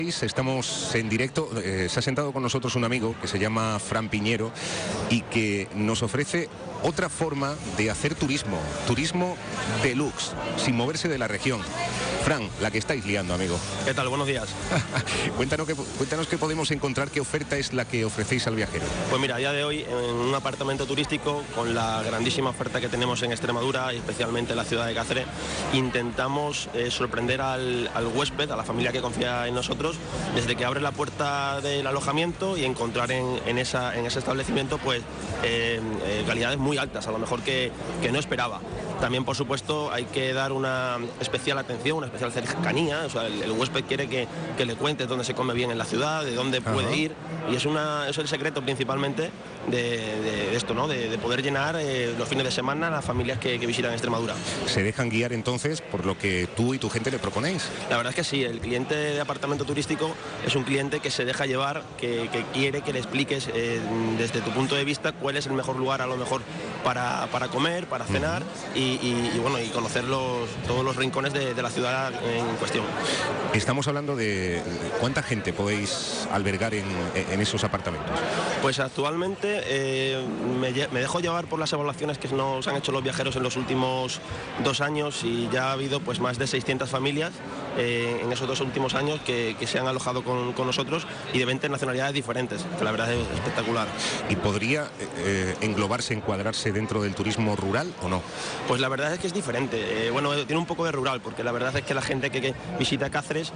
Estamos en directo, se ha sentado con nosotros un amigo que se llama Fran Piñero y que nos ofrece otra forma de hacer turismo deluxe, sin moverse de la región. Fran, la que estáis liando, amigo. ¿Qué tal? Buenos días. Cuéntanos qué podemos encontrar, qué oferta es la que ofrecéis al viajero. Pues mira, a día de hoy en un apartamento turístico, con la grandísima oferta que tenemos en Extremadura y especialmente en la ciudad de Cáceres, intentamos sorprender al huésped, a la familia que confía en nosotros, desde que abre la puerta del alojamiento y encontrar en ese establecimiento pues calidades muy altas, a lo mejor que no esperaba. También, por supuesto, hay que dar una especial atención, una especial cercanía. O sea, el huésped quiere que le cuentes dónde se come bien en la ciudad, de dónde puede ir, y es el secreto principalmente de esto, ¿no? De poder llenar los fines de semana a las familias que visitan Extremadura. ¿Se dejan guiar entonces por lo que tú y tu gente le proponéis? La verdad es que sí, el cliente de apartamento turístico es un cliente que se deja llevar, que quiere que le expliques desde tu punto de vista cuál es el mejor lugar a lo mejor para comer, para cenar y conocer todos los rincones de la ciudad en cuestión. Estamos hablando de cuánta gente podéis albergar en esos apartamentos. Pues actualmente me dejo llevar por las evaluaciones que nos han hecho los viajeros en los últimos 2 años y ya ha habido pues más de 600 familias en esos 2 últimos años que se han alojado con nosotros y de 20 nacionalidades diferentes, que la verdad es espectacular. ¿Y podría englobarse, encuadrarse dentro del turismo rural o no? Pues la verdad es que es diferente. Tiene un poco de rural, porque la verdad es que la gente que visita Cáceres,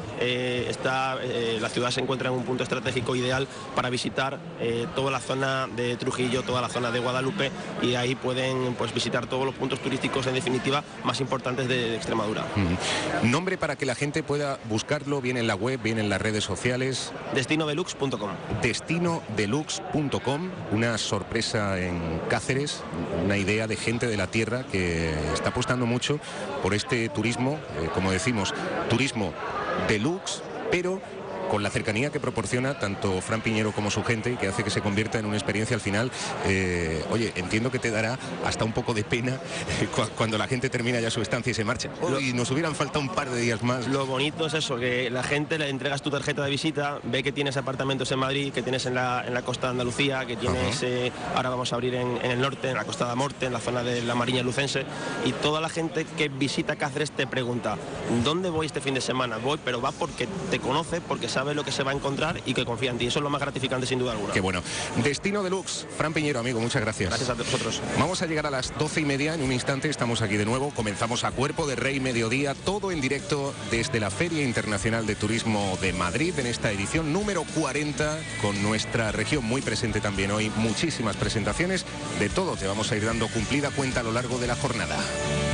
la ciudad se encuentra en un punto estratégico ideal para visitar toda la zona de Trujillo, toda la zona de Guadalupe, y ahí pueden pues visitar todos los puntos turísticos en definitiva más importantes de Extremadura. Nombre para que la gente pueda buscarlo, bien en la web, bien en las redes sociales. Destinodeluxe.com. Destinodeluxe.com, una sorpresa en Cáceres, una idea de gente de la tierra que está apostando mucho por este turismo, como decimos, turismo deluxe, pero con la cercanía que proporciona tanto Fran Piñero como su gente y que hace que se convierta en una experiencia al final. Oye, entiendo que te dará hasta un poco de pena cuando la gente termina ya su estancia y se marcha. Y nos hubieran faltado un par de días más. Lo bonito es eso, que la gente le entregas tu tarjeta de visita, ve que tienes apartamentos en Madrid, que tienes en la costa de Andalucía, que tienes, ahora vamos a abrir en el norte, en la Costa da Morte, en la zona de la Mariña Lucense, y toda la gente que visita Cáceres te pregunta, ¿dónde voy este fin de semana? Voy, pero va porque te conoce, porque sabe lo que se va a encontrar y que confía en ti. Eso es lo más gratificante sin duda alguna. Qué bueno. Destino Deluxe. Fran Piñero, amigo, muchas gracias. Gracias a vosotros. Vamos a llegar a las 12:30. En un instante estamos aquí de nuevo. Comenzamos a Cuerpo de Rey mediodía, todo en directo desde la Feria Internacional de Turismo de Madrid, en esta edición número 40, con nuestra región muy presente también hoy. Muchísimas presentaciones. De todo te vamos a ir dando cumplida cuenta a lo largo de la jornada.